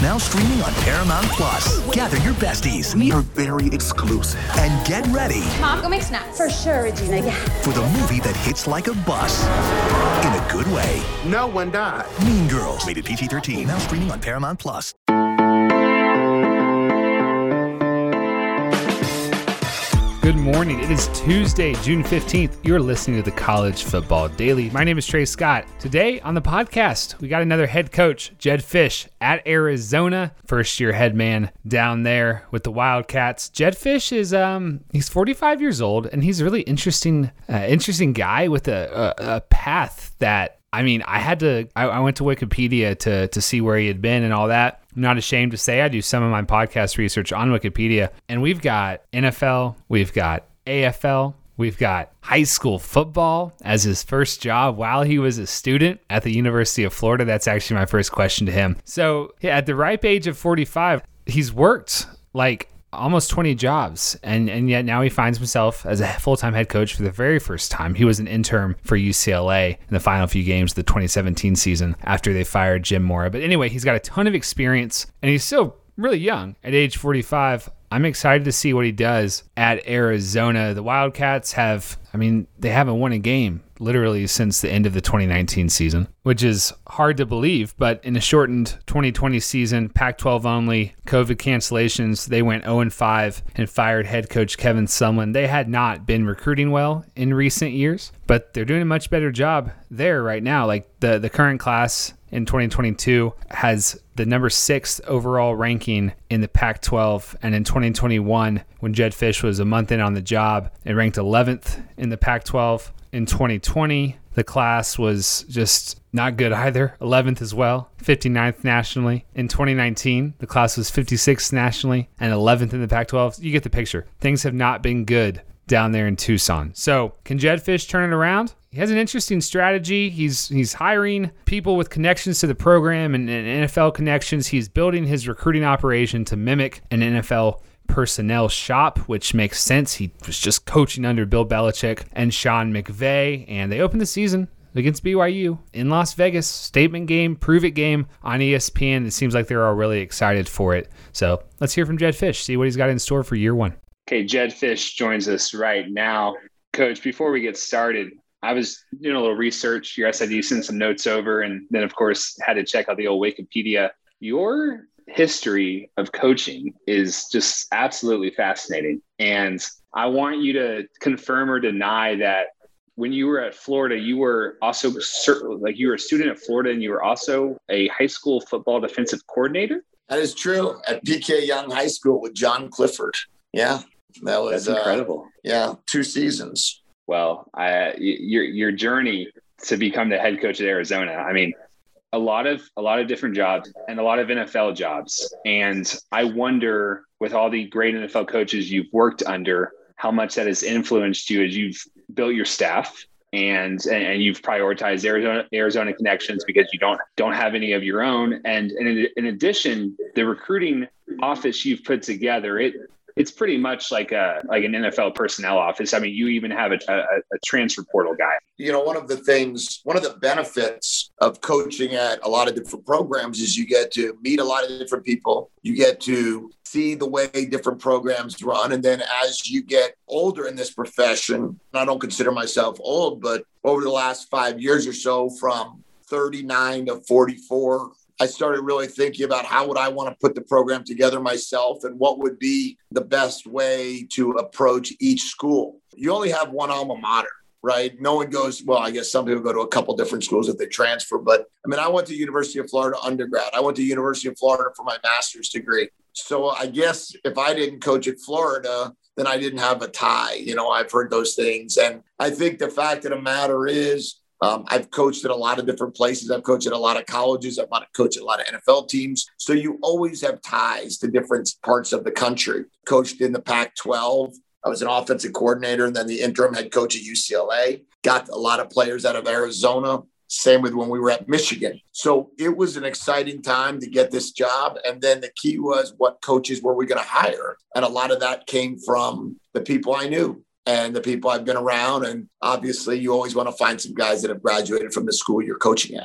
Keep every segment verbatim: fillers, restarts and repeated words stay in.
Now streaming on Paramount Plus. Gather your besties. We are very exclusive. And get ready. Mom, go make snacks. For sure, Regina, yeah. For the movie that hits like a bus. In a good way. No one died. Mean Girls. Rated P G thirteen. Now streaming on Paramount Plus. Good morning. It is Tuesday, June fifteenth. You're listening to the College Football Daily. My name is Trey Scott. Today on the podcast, we got another head coach, Jedd Fisch, at Arizona. First-year head man down there with the Wildcats. Jedd Fisch is um he's forty-five years old, and he's a really interesting, uh, interesting guy with a, a, a path that, I mean, I had to, I, I went to Wikipedia to to see where he had been and all that. I'm not ashamed to say I do some of my podcast research on Wikipedia, and we've got N F L, we've got A F L, we've got high school football as his first job while he was a student at the University of Florida. That's actually my first question to him. So yeah, at the ripe age of forty-five, he's worked like almost twenty jobs, and and yet now he finds himself as a full-time head coach for the very first time. He was an intern for U C L A in the final few games of the twenty seventeen season after they fired Jim Mora. But anyway, he's got a ton of experience, and he's still really young at age forty-five. I'm excited to see what he does at Arizona. The Wildcats have, I mean, they haven't won a game literally since the end of the twenty nineteen season, which is hard to believe, but in a shortened twenty twenty season, Pac twelve only, COVID cancellations, they went oh and five and fired head coach Kevin Sumlin. They had not been recruiting well in recent years, but they're doing a much better job there right now. Like the, the current class in twenty twenty-two has the number sixth overall ranking in the Pac twelve, and in twenty twenty-one, when Jedd Fisch was a month in on the job, it ranked eleventh in the Pac twelve. In twenty twenty, the class was just not good either, eleventh as well, fifty-ninth nationally. In twenty nineteen, the class was fifty-sixth nationally and eleventh in the Pac twelve. You get the picture. Things have not been good down there in Tucson. So can Jedd Fisch turn it around? He has an interesting strategy. He's he's hiring people with connections to the program and, and N F L connections. He's building his recruiting operation to mimic an N F L personnel shop, which makes sense. He was just coaching under Bill Belichick and Sean McVay, and they opened the season against B Y U in Las Vegas. Statement game, prove it game on E S P N. It seems like they're all really excited for it. So let's hear from Jedd Fisch, see what he's got in store for year one. Okay, Jedd Fisch joins us right now. Coach, before we get started, I was doing a little research. Your S I D sent some notes over, and then, of course, had to check out the old Wikipedia. Your history of coaching is just absolutely fascinating. And I want you to confirm or deny that when you were at Florida, you were also like you were a student at Florida and you were also a high school football defensive coordinator. That is true. At P K Young High School with John Clifford. Yeah, that was That's incredible. Uh, yeah, two seasons. Well, I, your your journey to become the head coach at Arizona, I mean, a lot of a lot of different jobs and a lot of N F L jobs. And I wonder, with all the great N F L coaches you've worked under, how much that has influenced you as you've built your staff and and you've prioritized Arizona Arizona connections because you don't don't have any of your own. And, and in, in addition, the recruiting office you've put together, it it's pretty much like a like an N F L personnel office. I mean, you even have a, a, a transfer portal guy. You know, one of the things, one of the benefits of coaching at a lot of different programs is you get to meet a lot of different people. You get to see the way different programs run. And then as you get older in this profession, I don't consider myself old, but over the last five years or so, from thirty-nine to forty-four, I started really thinking about how would I want to put the program together myself and what would be the best way to approach each school. You only have one alma mater, right? No one goes, well, I guess some people go to a couple different schools if they transfer. But I mean, I went to University of Florida undergrad. I went to University of Florida for my master's degree. So I guess if I didn't coach at Florida, then I didn't have a tie. You know, I've heard those things. And I think the fact of the matter is, Um, I've coached at a lot of different places. I've coached at a lot of colleges. I've coached at a lot of N F L teams. So you always have ties to different parts of the country. Coached in the Pac twelve. I was an offensive coordinator and then the interim head coach at U C L A. Got a lot of players out of Arizona. Same with when we were at Michigan. So it was an exciting time to get this job. And then the key was, what coaches were we going to hire? And a lot of that came from the people I knew and the people I've been around. And obviously you always want to find some guys that have graduated from the school you're coaching at.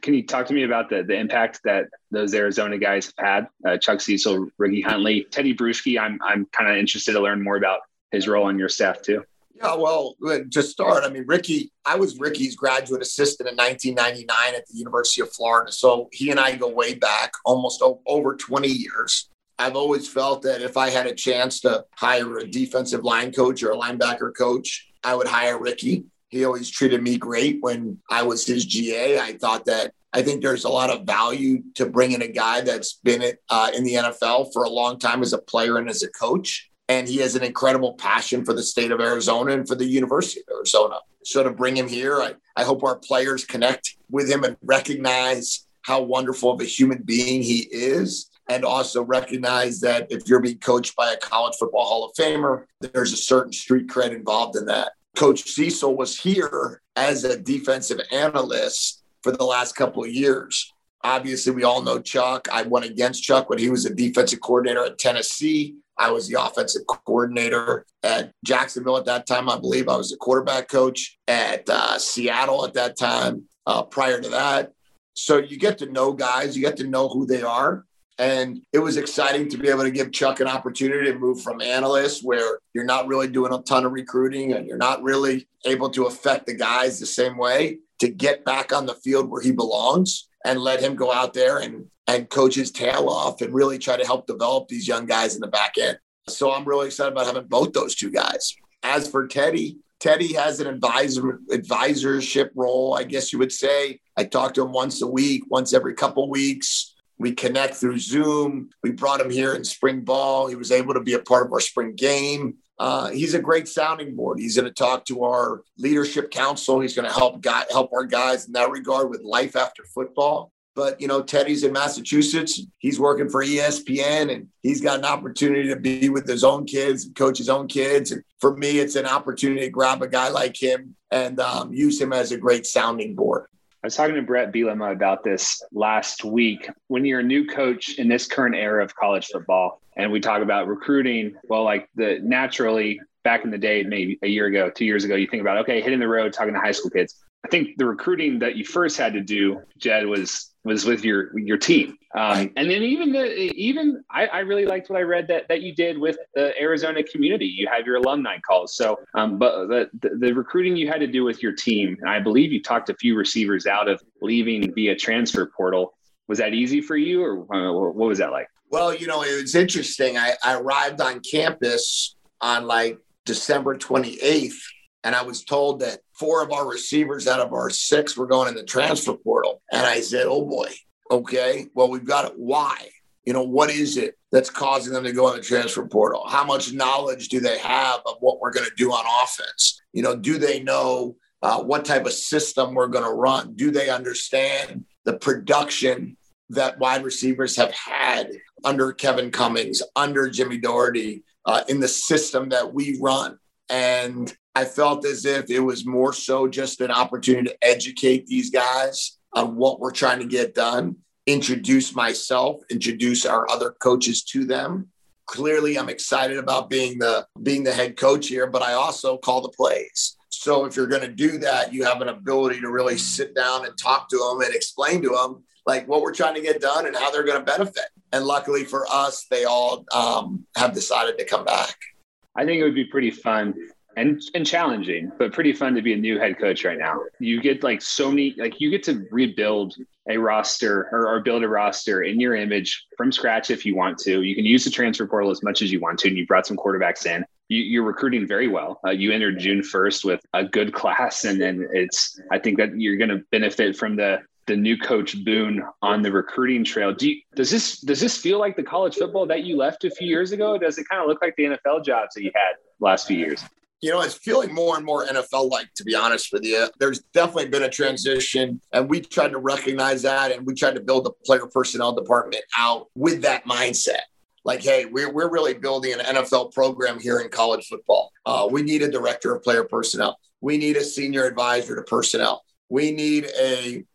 Can you talk to me about the, the impact that those Arizona guys have had? Uh, Chuck Cecil, Ricky Huntley, Teddy Bruschi. I'm I'm kind of interested to learn more about his role on your staff too. Yeah, well, to start, I mean, Ricky, I was Ricky's graduate assistant in nineteen ninety-nine at the University of Florida. So he and I go way back, almost o- over twenty years. I've always felt that if I had a chance to hire a defensive line coach or a linebacker coach, I would hire Ricky. He always treated me great when I was his G A. I thought that I think there's a lot of value to bringing a guy that's been uh, in the N F L for a long time as a player and as a coach. And he has an incredible passion for the state of Arizona and for the University of Arizona. So to bring him here, I, I hope our players connect with him and recognize how wonderful of a human being he is. And also recognize that if you're being coached by a college football Hall of Famer, there's a certain street cred involved in that. Coach Cecil was here as a defensive analyst for the last couple of years. Obviously, we all know Chuck. I went against Chuck when he was a defensive coordinator at Tennessee. I was the offensive coordinator at Jacksonville at that time. I believe I was the quarterback coach at uh, Seattle at that time, uh, prior to that. So you get to know guys, you get to know who they are. And it was exciting to be able to give Chuck an opportunity to move from analyst, where you're not really doing a ton of recruiting and you're not really able to affect the guys the same way, to get back on the field where he belongs and let him go out there and, and coach his tail off and really try to help develop these young guys in the back end. So I'm really excited about having both those two guys. As for Teddy, Teddy has an advisor advisorship role, I guess you would say. I talk to him once a week, once every couple weeks. We connect through Zoom. We brought him here in spring ball. He was able to be a part of our spring game. Uh, he's a great sounding board. He's going to talk to our leadership council. He's going to help guy, help our guys in that regard with life after football. But, you know, Teddy's in Massachusetts. He's working for E S P N, and he's got an opportunity to be with his own kids and coach his own kids. And for me, it's an opportunity to grab a guy like him and um, use him as a great sounding board. I was talking to Brett Bielema about this last week. When you're a new coach in this current era of college football, and we talk about recruiting, well, like the naturally back in the day, maybe a year ago, two years ago, you think about, okay, hitting the road, talking to high school kids. I think the recruiting that you first had to do, Jed, was was with your your team, um, and then even the even I, I really liked what I read that that you did with the Arizona community. You had your alumni calls, so um, but the, the the recruiting you had to do with your team, and I believe you talked a few receivers out of leaving via transfer portal. Was that easy for you, or uh, what was that like? Well, you know, it was interesting. I, I arrived on campus on like December twenty-eighth. And I was told that four of our receivers out of our six were going in the transfer portal. And I said, oh, boy, okay, well, we've got it. Why? You know, what is it that's causing them to go in the transfer portal? How much knowledge do they have of what we're going to do on offense? You know, do they know uh, what type of system we're going to run? Do they understand the production that wide receivers have had under Kevin Cummings, under Jimmy Doherty, uh, in the system that we run? And I felt as if it was more so just an opportunity to educate these guys on what we're trying to get done, introduce myself, introduce our other coaches to them. Clearly, I'm excited about being the being the head coach here, but I also call the plays. So if you're going to do that, you have an ability to really sit down and talk to them and explain to them like what we're trying to get done and how they're going to benefit. And luckily for us, they all um, have decided to come back. I think it would be pretty fun and and challenging, but pretty fun to be a new head coach right now. You get like so many, like you get to rebuild a roster or, or build a roster in your image from scratch if you want to. You can use the transfer portal as much as you want to, and you brought some quarterbacks in. You, you're recruiting very well. Uh, you entered June first with a good class, and then it's. I think that you're going to benefit from the the new coach boon on the recruiting trail. Do you, does this does this feel like the college football that you left a few years ago? Or does it kind of look like the N F L jobs that you had the last few years? You know, it's feeling more and more N F L-like, to be honest with you. There's definitely been a transition, and we tried to recognize that, and we tried to build the player personnel department out with that mindset. Like, hey, we're, we're really building an N F L program here in college football. Uh, we need a director of player personnel. We need a senior advisor to personnel. We need a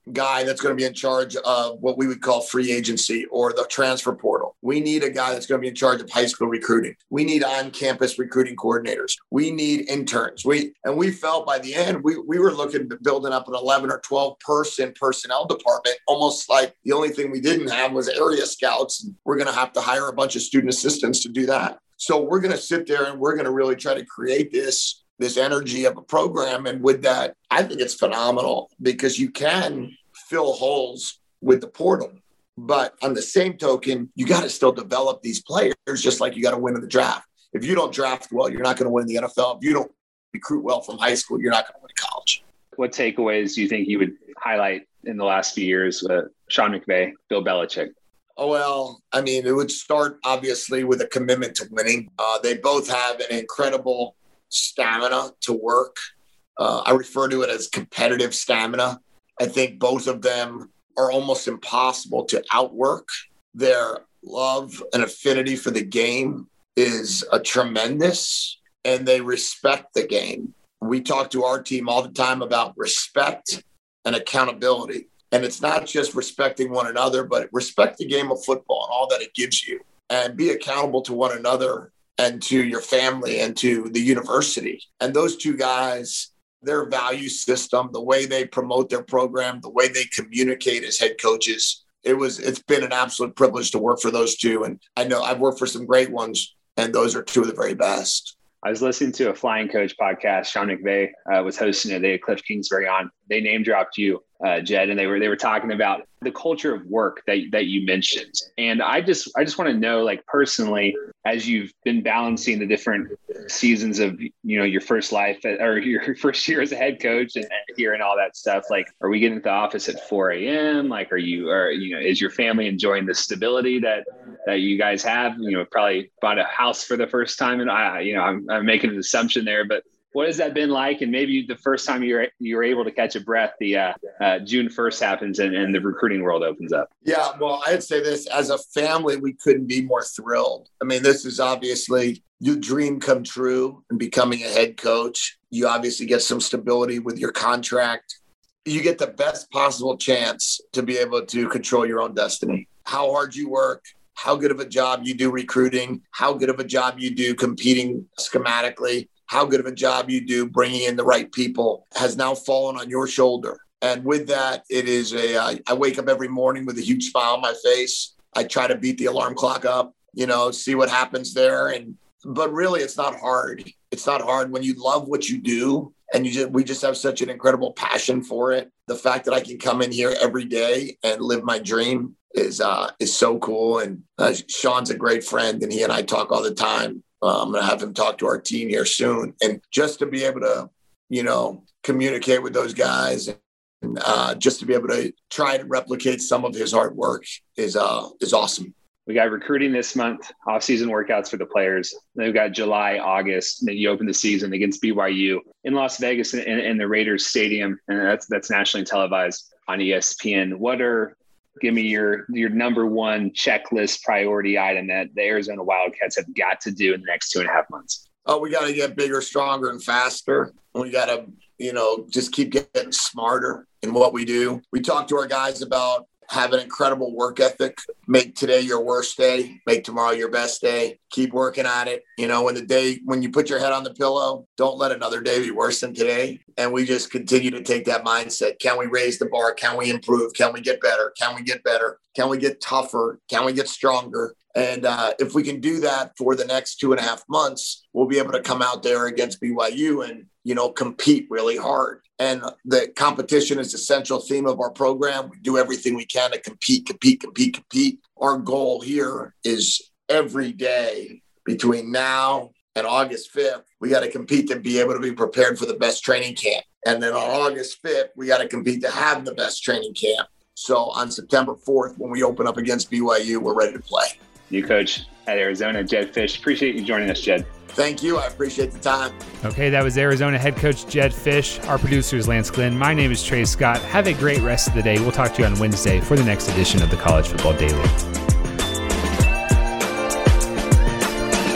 guy that's going to be in charge of what we would call free agency or the transfer portal. We need a guy that's going to be in charge of high school recruiting. We need on-campus recruiting coordinators. We need interns. We and we felt by the end, we, we were looking at building up an eleven or twelve person personnel department, almost like the only thing we didn't have was area scouts. We're going to have to hire a bunch of student assistants to do that. So we're going to sit there and we're going to really try to create this this energy of a program. And with that, I think it's phenomenal because you can fill holes with the portal. But on the same token, you got to still develop these players just like you got to win in the draft. If you don't draft well, you're not going to win in the N F L. If you don't recruit well from high school, you're not going to win in college. What takeaways do you think you would highlight in the last few years with Sean McVay, Bill Belichick? Oh, well, I mean, it would start obviously with a commitment to winning. Uh, they both have an incredible stamina to work. Uh, I refer to it as competitive stamina. I think both of them are almost impossible to outwork. Their love and affinity for the game is a tremendous, and they respect the game. We talk to our team all the time about respect and accountability. And it's not just respecting one another, but respect the game of football and all that it gives you, and be accountable to one another and to your family and to the university. And those two guys, their value system, the way they promote their program, the way they communicate as head coaches, it was, it's been an absolute privilege to work for those two. And I know I've worked for some great ones, and those are two of the very best. I was listening to a Flying Coach podcast. Sean McVay uh, was hosting it. They had Cliff Kingsbury on. They name dropped you, uh, Jed, and they were they were talking about the culture of work that that you mentioned. And I just I just want to know, like personally, as you've been balancing the different seasons of you know your first life or your first year as a head coach and, and hearing all that stuff, like, are we getting to the office at four a.m.? Like, are you are you know is your family enjoying the stability that that you guys have? You know, probably bought a house for the first time, and I you know I'm, I'm making an assumption there, but what has that been like? And maybe the first time you're you're able to catch a breath, the uh, uh, June first happens and, and the recruiting world opens up. Yeah, well, I'd say this, as a family, we couldn't be more thrilled. I mean, this is obviously your dream come true in becoming a head coach. You obviously get some stability with your contract. You get the best possible chance to be able to control your own destiny. How hard you work, how good of a job you do recruiting, how good of a job you do competing schematically, how good of a job you do bringing in the right people has now fallen on your shoulder. And with that, it is a, uh, I wake up every morning with a huge smile on my face. I try to beat the alarm clock up, you know, see what happens there. And, but really it's not hard. It's not hard when you love what you do and you just, we just have such an incredible passion for it. The fact that I can come in here every day and live my dream is, uh, is so cool. And uh, Sean's a great friend and he and I talk all the time. Uh, I'm going to have him talk to our team here soon. And just to be able to, you know, communicate with those guys and uh, just to be able to try to replicate some of his hard work is uh, is awesome. We got recruiting this month, off-season workouts for the players. Then we've got July, August, and then you open the season against B Y U in Las Vegas in, in the Raiders Stadium. And that's that's nationally televised on E S P N. What are Give me your your number one checklist priority item that the Arizona Wildcats have got to do in the next two and a half months. Oh, we got to get bigger, stronger, and faster. We got to, you know, just keep getting smarter in what we do. We talk to our guys about have an incredible work ethic. Make today your worst day. Make tomorrow your best day. Keep working on it. You know, when the day, when you put your head on the pillow, don't let another day be worse than today. And we just continue to take that mindset. Can we raise the bar? Can we improve? Can we get better? Can we get better? Can we get tougher? Can we get stronger? And uh, if we can do that for the next two and a half months, we'll be able to come out there against B Y U and, you know, compete really hard. And the competition is the central theme of our program. We do everything we can to compete, compete, compete, compete. Our goal here is every day between now and August fifth, we got to compete to be able to be prepared for the best training camp. And then on August fifth, we got to compete to have the best training camp. So on September fourth, when we open up against B Y U, we're ready to play. New coach at Arizona, Jedd Fisch. Appreciate you joining us, Jed. Thank you. I appreciate the time. Okay, that was Arizona head coach Jedd Fisch. Our producer is Lance Glenn. My name is Trey Scott. Have a great rest of the day. We'll talk to you on Wednesday for the next edition of the College Football Daily.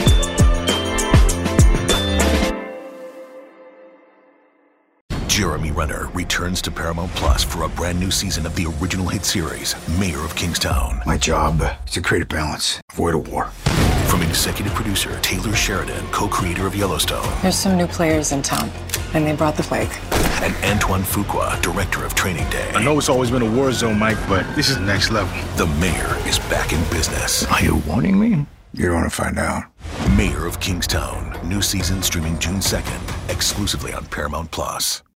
Jeremy showrunner, returns to Paramount Plus for a brand new season of the original hit series, Mayor of Kingstown. My job is to create a balance, avoid a war. From executive producer Taylor Sheridan, co-creator of Yellowstone. There's some new players in town, and they brought the plague. And Antoine Fuqua, director of Training Day. I know it's always been a war zone, Mike, but this is next level. The Mayor is back in business. Are you warning me? You're going to find out. Mayor of Kingstown. New season streaming June second, exclusively on Paramount Plus.